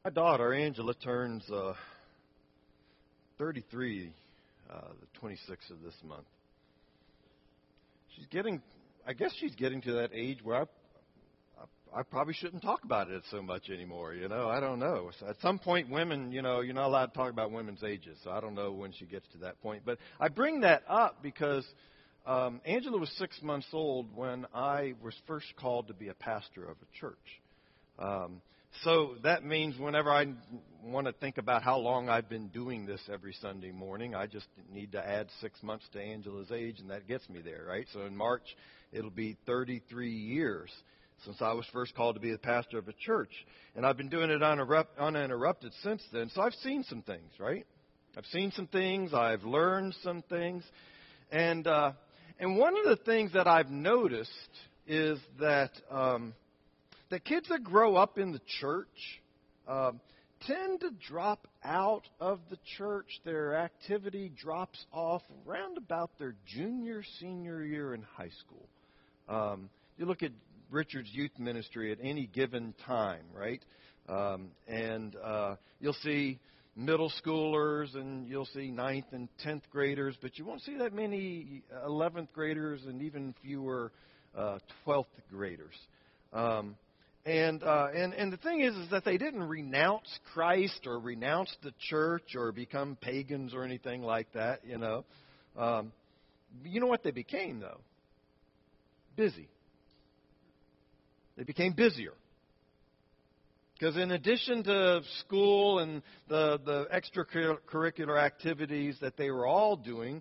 My daughter, Angela, turns 33 the 26th of this month. I guess she's getting to that age where I probably shouldn't talk about it so much anymore, I don't know. So at some point, women, you're not allowed to talk about women's ages, so I don't know when she gets to that point. But I bring that up because Angela was 6 months old when I was first called to be a pastor of a church. So that means whenever I want to think about how long I've been doing this every Sunday morning, I just need to add 6 months to Angela's age, and that gets me there, right? So in March, it'll be 33 years since I was first called to be the pastor of a church. And I've been doing it uninterrupted since then. So I've seen some things, right? I've seen some things. I've learned some things. And one of the things that I've noticed is that the kids that grow up in the church tend to drop out of the church. Their activity drops off around about their senior year in high school. You look at Richard's youth ministry at any given time, right? And you'll see middle schoolers and you'll see 9th and 10th graders, but you won't see that many 11th graders and even fewer 12th graders. And the thing is that they didn't renounce Christ or renounce the church or become pagans or anything like that, You know what they became, though? Busy. They became busier. Because in addition to school and the extracurricular activities that they were all doing,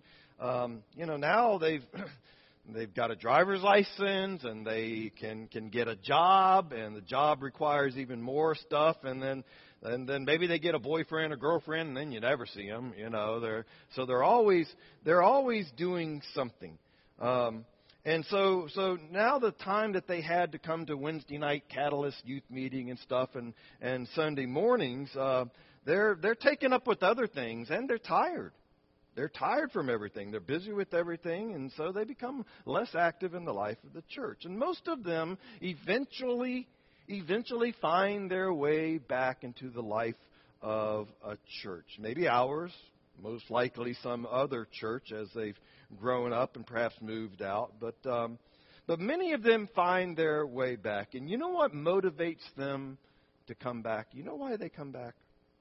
now they've got a driver's license and they can get a job, and the job requires even more stuff, and then maybe they get a boyfriend or girlfriend, and then you never see them. They're always doing something. And so now the time that they had to come to Wednesday night Catalyst youth meeting and stuff and Sunday mornings, they're taken up with other things, and they're tired. They're tired from everything. They're busy with everything, and so they become less active in the life of the church. And most of them eventually find their way back into the life of a church. Maybe ours, most likely some other church as they've grown up and perhaps moved out. But many of them find their way back. And you know what motivates them to come back? You know why they come back?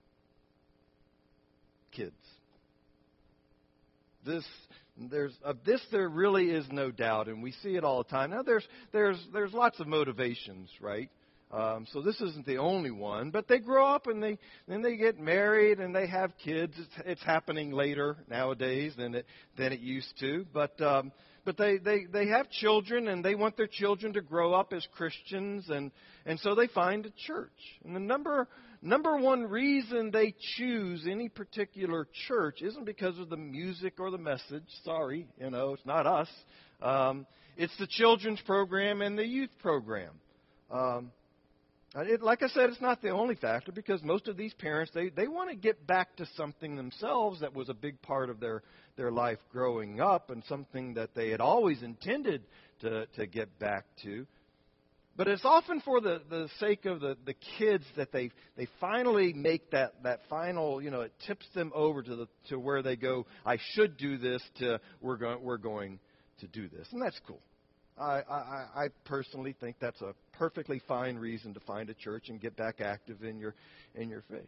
Kids. There really is no doubt, and we see it all the time. Now, there's lots of motivations, right? So this isn't the only one, but they grow up and then they get married and they have kids. It's happening later nowadays than it used to, but they have children and they want their children to grow up as Christians, and so they find a church. And the number one reason they choose any particular church isn't because of the music or the message. Sorry, it's not us. It's the children's program and the youth program. Like I said, it's not the only factor, because most of these parents, they want to get back to something themselves that was a big part of their life growing up, and something that they had always intended to get back to. But it's often for the sake of the kids that they finally make that final, it tips them over to where they go, I should do this, to we're going to do this. And that's cool. I personally think that's a perfectly fine reason to find a church and get back active in your faith.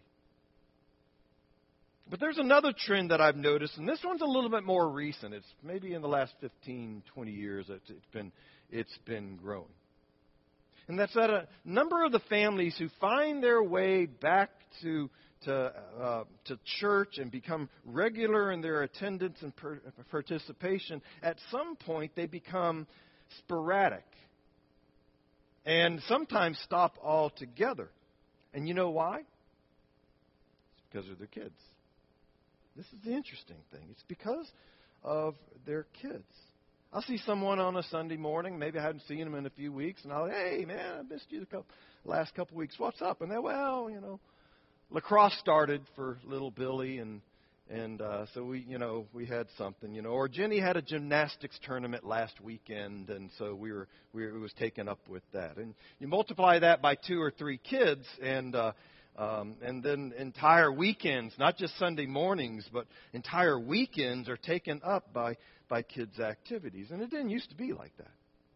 But there's another trend that I've noticed, and this one's a little bit more recent. It's maybe in the last 15, 20 years it's been growing. And that's that a number of the families who find their way back to church and become regular in their attendance and participation, at some point they become sporadic and sometimes stop altogether. And you know why? It's because of their kids. This is the interesting thing. It's because of their kids. I'll see someone on a Sunday morning, maybe I haven't seen them in a few weeks, and I'll say, hey, man, I missed you the last couple weeks. What's up? And they're, lacrosse started for little Billy, and so we had something, or Jenny had a gymnastics tournament last weekend, and so it was taken up with that. And you multiply that by 2 or 3 kids, and And then entire weekends, not just Sunday mornings, but entire weekends are taken up by kids' activities. And it didn't used to be like that.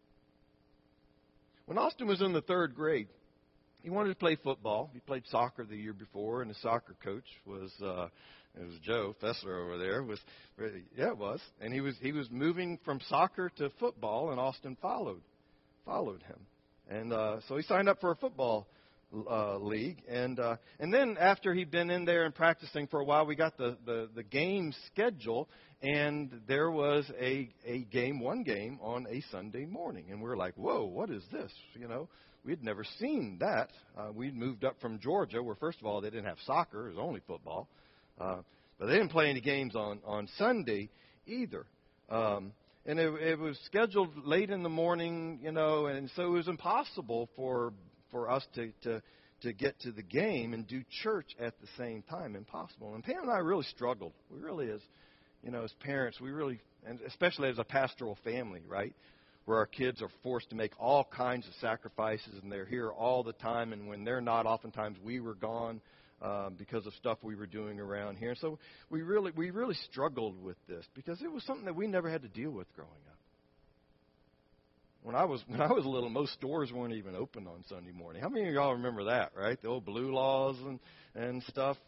When Austin was in the third grade, he wanted to play football. He played soccer the year before, and his soccer coach was it was Joe Fessler over there. It was, and he was moving from soccer to football, and Austin followed him, and so he signed up for a football league, and then after he'd been in there and practicing for a while, we got the game schedule, and there was one game on a Sunday morning, and we were like, whoa, what is this? We'd never seen that. We'd moved up from Georgia, where first of all they didn't have soccer; it was only football, but they didn't play any games on Sunday either. And it was scheduled late in the morning, and so it was impossible for us to get to the game and do church at the same time. Impossible. And Pam and I really struggled. We really, as parents, and especially as a pastoral family, right, where our kids are forced to make all kinds of sacrifices, and they're here all the time, and when they're not, oftentimes we were gone because of stuff we were doing around here. And so we really struggled with this because it was something that we never had to deal with growing up. When I was little, most stores weren't even open on Sunday morning. How many of y'all remember that, right? The old blue laws and stuff,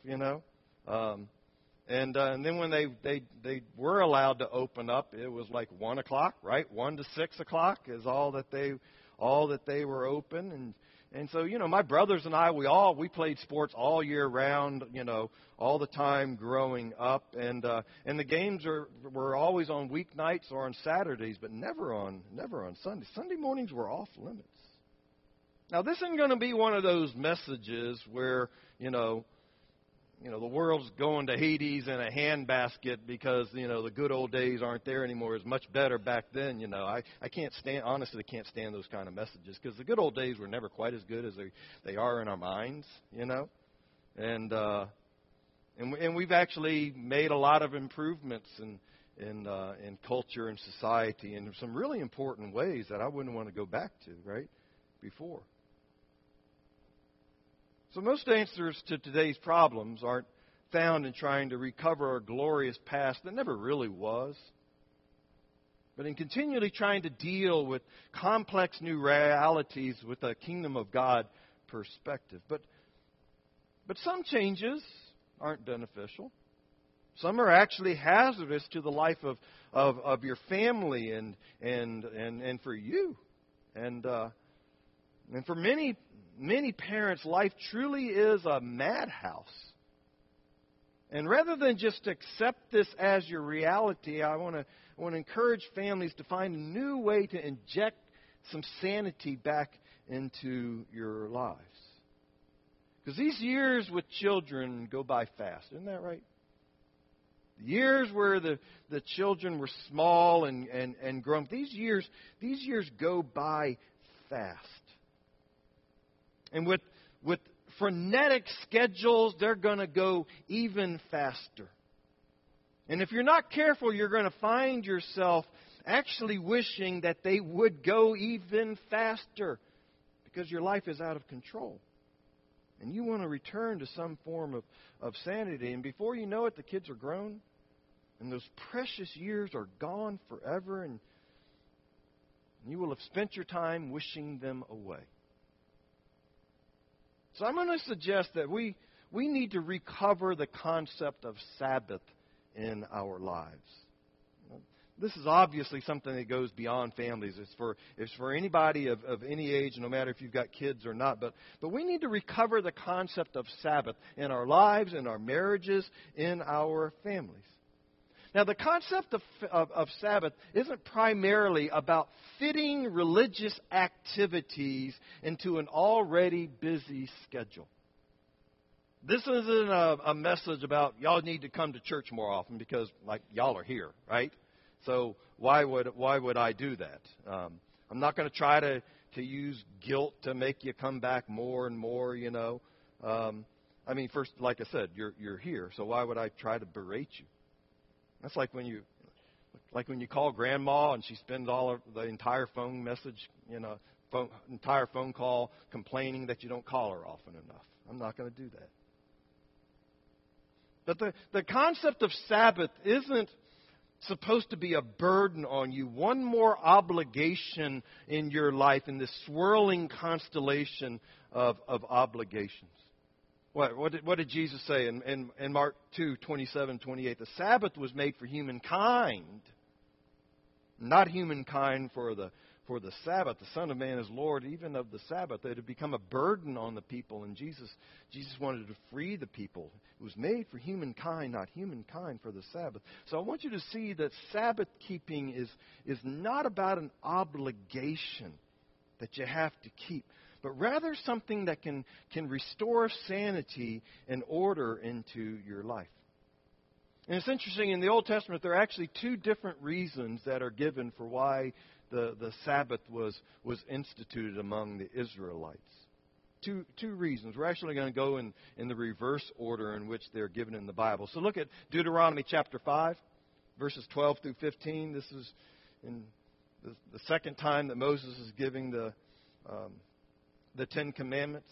And then when they were allowed to open up, it was like 1 o'clock, right? 1 to 6 o'clock is all that they were open. And so, my brothers and I, we played sports all year round, all the time growing up. And the games were always on weeknights or on Saturdays, but never on Sundays. Sunday mornings were off limits. Now, this isn't going to be one of those messages where, the world's going to Hades in a handbasket because, the good old days aren't there anymore. It was much better back then, I can't stand those kind of messages because the good old days were never quite as good as they are in our minds, And we've actually made a lot of improvements in culture and society in some really important ways that I wouldn't want to go back to, right, before. So most answers to today's problems aren't found in trying to recover a glorious past that never really was, but in continually trying to deal with complex new realities with a kingdom of God perspective. But some changes aren't beneficial. Some are actually hazardous to the life of your family and for you. And for many parents, life truly is a madhouse. And rather than just accept this as your reality, I want to encourage families to find a new way to inject some sanity back into your lives. Because these years with children go by fast. Isn't that right? The years where the children were small and grown, these years go by fast. And with frenetic schedules, they're going to go even faster. And if you're not careful, you're going to find yourself actually wishing that they would go even faster because your life is out of control. And you want to return to some form of sanity. And before you know it, the kids are grown. And those precious years are gone forever. And you will have spent your time wishing them away. So I'm going to suggest that we need to recover the concept of Sabbath in our lives. This is obviously something that goes beyond families. It's for anybody of any age, no matter if you've got kids or not. But we need to recover the concept of Sabbath in our lives, in our marriages, in our families. Now, the concept of Sabbath isn't primarily about fitting religious activities into an already busy schedule. This isn't a message about y'all need to come to church more often because, like, y'all are here, right? So why would I do that? I'm not going to try to use guilt to make you come back more and more, First, like I said, you're here, so why would I try to berate you? That's like when you call grandma and she spends all of the entire phone message, entire phone call complaining that you don't call her often enough. I'm not going to do that. But the concept of Sabbath isn't supposed to be a burden on you, one more obligation in your life in this swirling constellation of obligations. What did Jesus say in Mark 2:27-28? The Sabbath was made for humankind, not humankind for the Sabbath. The Son of Man is Lord even of the Sabbath. It had become a burden on the people, and Jesus wanted to free the people. It was made for humankind, not humankind for the Sabbath. So I want you to see that Sabbath keeping is not about an obligation that you have to keep, but rather something that can restore sanity and order into your life. And it's interesting, in the Old Testament, there are actually two different reasons that are given for why the Sabbath was instituted among the Israelites. Two reasons. We're actually going to go in the reverse order in which they're given in the Bible. So look at Deuteronomy chapter 5, verses 12 through 15. This is in the second time that Moses is giving the Ten Commandments.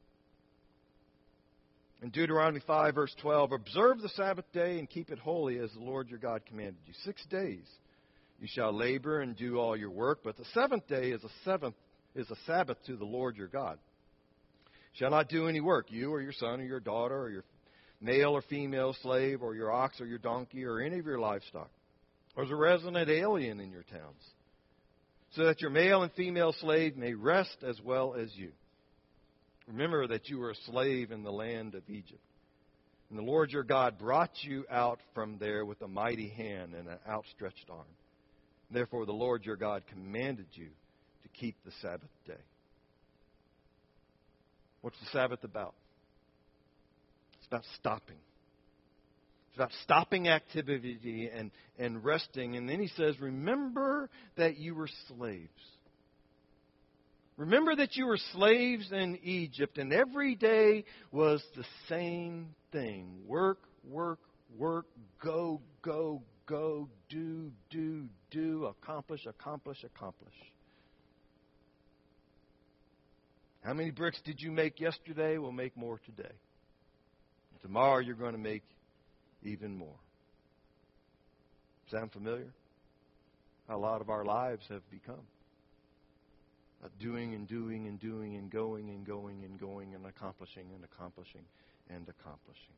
In Deuteronomy 5, verse 12, observe the Sabbath day and keep it holy as the Lord your God commanded you. 6 days you shall labor and do all your work, but the seventh day is a Sabbath to the Lord your God. Shall not do any work, you or your son or your daughter or your male or female slave or your ox or your donkey or any of your livestock, or as a resident alien in your towns, so that your male and female slave may rest as well as you. Remember that you were a slave in the land of Egypt, and the Lord your God brought you out from there with a mighty hand and an outstretched arm. Therefore the Lord your God commanded you to keep the Sabbath day. What's the Sabbath about? It's about stopping. It's about stopping activity and resting. And then he says, remember that you were slaves. Remember that you were slaves in Egypt, and every day was the same thing. Work, work, work, go, go, go, do, accomplish, accomplish, accomplish. How many bricks did you make yesterday? We'll make more today. Tomorrow you're going to make even more. Sound familiar? How a lot of our lives have become. Doing and doing and doing and going and going and going and accomplishing and accomplishing and accomplishing.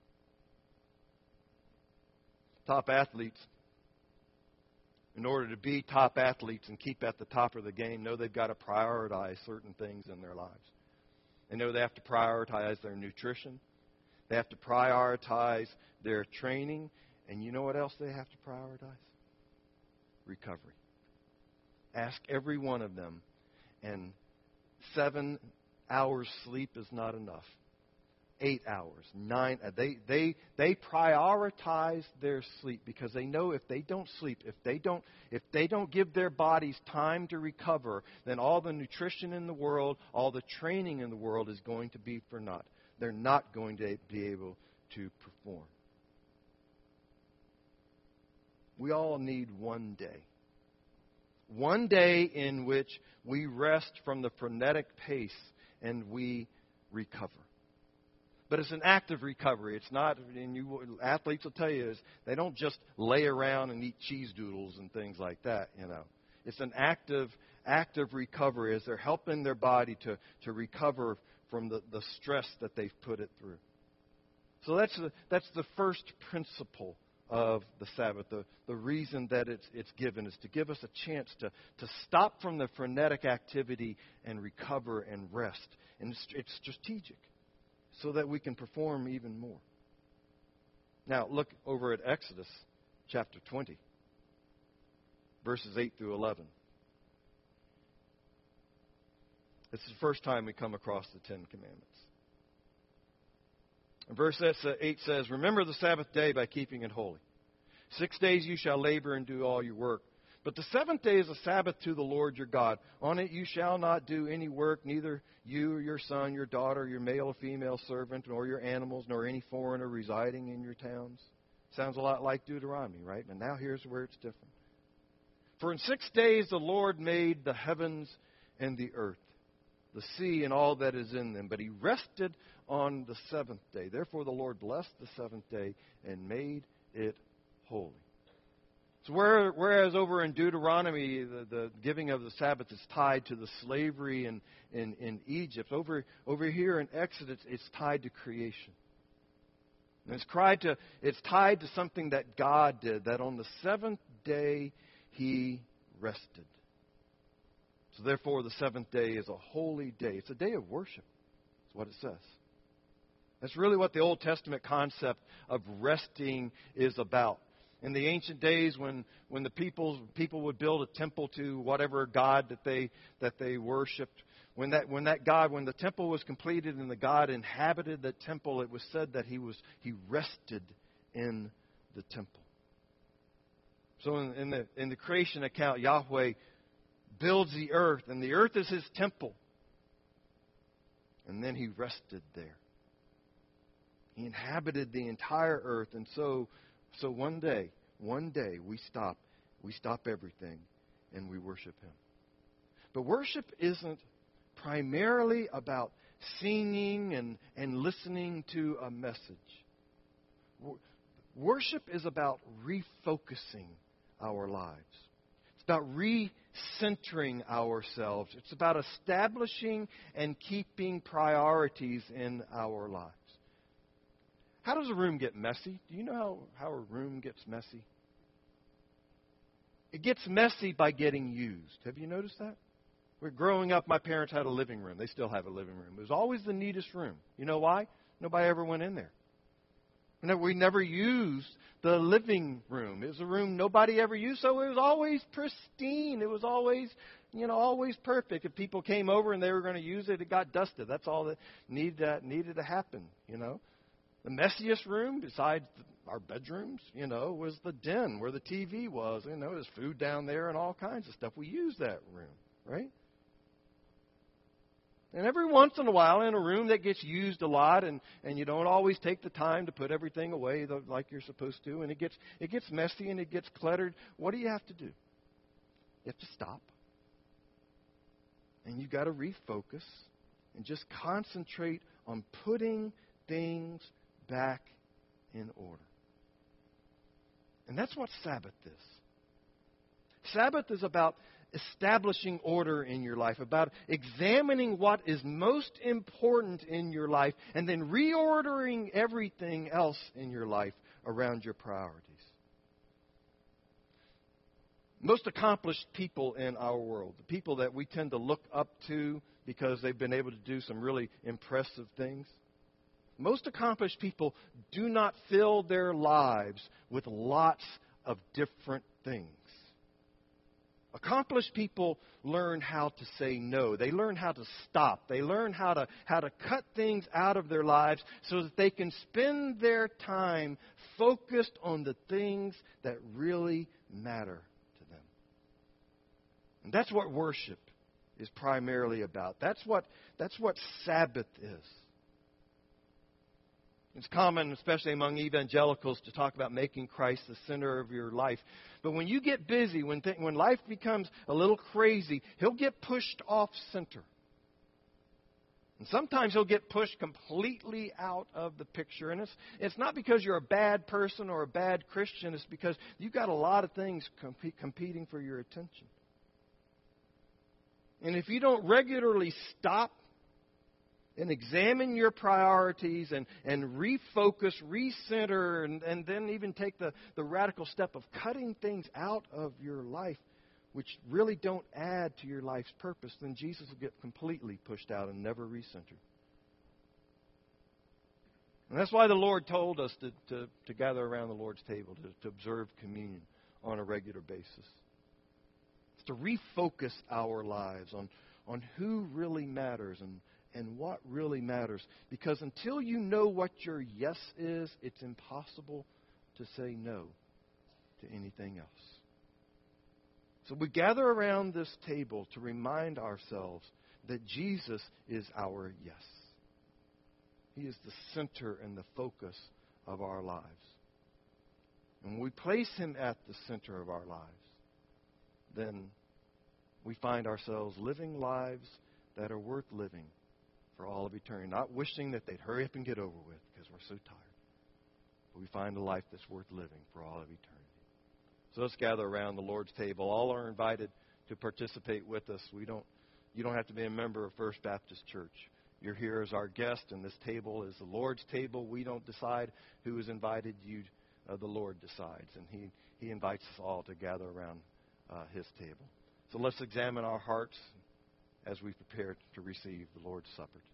Top athletes, in order to be top athletes and keep at the top of the game, know they've got to prioritize certain things in their lives. They know they have to prioritize their nutrition. They have to prioritize their training. And you know what else they have to prioritize? Recovery. Ask every one of them. And 7 hours sleep is not enough. 8 hours, 9. They prioritize their sleep because they know if they don't sleep, if they don't give their bodies time to recover, then all the nutrition in the world, all the training in the world is going to be for naught. They're not going to be able to perform. We all need one day. One day in which we rest from the frenetic pace and we recover. But it's an active recovery. It's not, and athletes will tell you, is they don't just lay around and eat cheese doodles and things like that, you know. It's an active recovery as they're helping their body to recover from the stress that they've put it through. So that's the first principle of the Sabbath. The reason that it's given is to give us a chance to stop from the frenetic activity and recover and rest. And it's strategic so that we can perform even more. Now, look over at Exodus chapter 20, verses 8 through 11. This is the first time we come across the Ten Commandments. And verse 8 says, remember the Sabbath day by keeping it holy. 6 days you shall labor and do all your work. But the seventh day is a Sabbath to the Lord your God. On it you shall not do any work, neither you or your son, your daughter, your male or female servant, nor your animals, nor any foreigner residing in your towns. Sounds a lot like Deuteronomy, right? And now here's where it's different. For in 6 days the Lord made the heavens and the earth, the sea and all that is in them. But he rested on the seventh day. Therefore the Lord blessed the seventh day and made it holy. So whereas over in Deuteronomy, the giving of the Sabbath is tied to the slavery in Egypt, over here in Exodus, it's tied to creation. And it's tied to something that God did, that on the seventh day He rested. So therefore, the seventh day is a holy day. It's a day of worship. That's what it says. That's really what the Old Testament concept of resting is about. In the ancient days, when the people would build a temple to whatever god that they worshipped, when the temple was completed and the God inhabited the temple, it was said that he rested in the temple. So in the creation account, Yahweh builds the earth, and the earth is His temple, and then He rested there. He inhabited the entire earth, and so one day we stop everything and we worship Him. But worship isn't primarily about singing and listening to a message. Worship is about refocusing our lives. It's about recentering ourselves. It's about establishing and keeping priorities in our lives. How does a room get messy? Do you know how a room gets messy? It gets messy by getting used. Have you noticed that? Growing up, my parents had a living room. They still have a living room. It was always the neatest room. You know why? Nobody ever went in there. We never used the living room. It was a room nobody ever used, so it was always pristine. It was always perfect. If people came over and they were going to use it, it got dusted. That's all that needed to happen, The messiest room, besides our bedrooms, was the den where the TV was. There's food down there and all kinds of stuff. We used that room, right? And every once in a while, in a room that gets used a lot, and you don't always take the time to put everything away like you're supposed to, and it gets messy and it gets cluttered, what do you have to do? You have to stop. And you've got to refocus and just concentrate on putting things back in order. And that's what Sabbath is. Sabbath is about establishing order in your life, about examining what is most important in your life, and then reordering everything else in your life around your priorities. Most accomplished people in our world, the people that we tend to look up to because they've been able to do some really impressive things, most accomplished people do not fill their lives with lots of different things. Accomplished people learn how to say no. They learn how to stop. They learn how to cut things out of their lives so that they can spend their time focused on the things that really matter to them. And that's what worship is primarily about. That's what Sabbath is. It's common, especially among evangelicals, to talk about making Christ the center of your life. But when you get busy, when life becomes a little crazy, He'll get pushed off center. And sometimes He'll get pushed completely out of the picture. And it's not because you're a bad person or a bad Christian. It's because you've got a lot of things competing for your attention. And if you don't regularly stop and examine your priorities and refocus, recenter, and then even take the radical step of cutting things out of your life which really don't add to your life's purpose, then Jesus will get completely pushed out and never recentered. And that's why the Lord told us to gather around the Lord's table, to observe communion on a regular basis. It's to refocus our lives on who really matters and what really matters. Because until you know what your yes is, it's impossible to say no to anything else. So we gather around this table to remind ourselves that Jesus is our yes. He is the center and the focus of our lives. And when we place Him at the center of our lives, then we find ourselves living lives that are worth living for all of eternity. Not wishing that they'd hurry up and get over with because we're so tired. But we find a life that's worth living for all of eternity. So let's gather around the Lord's table. All are invited to participate with us. You don't have to be a member of First Baptist Church. You're here as our guest, and this table is the Lord's table. We don't decide who is invited. The Lord decides, and He invites us all to gather around His table. So let's examine our hearts as we prepare to receive the Lord's Supper.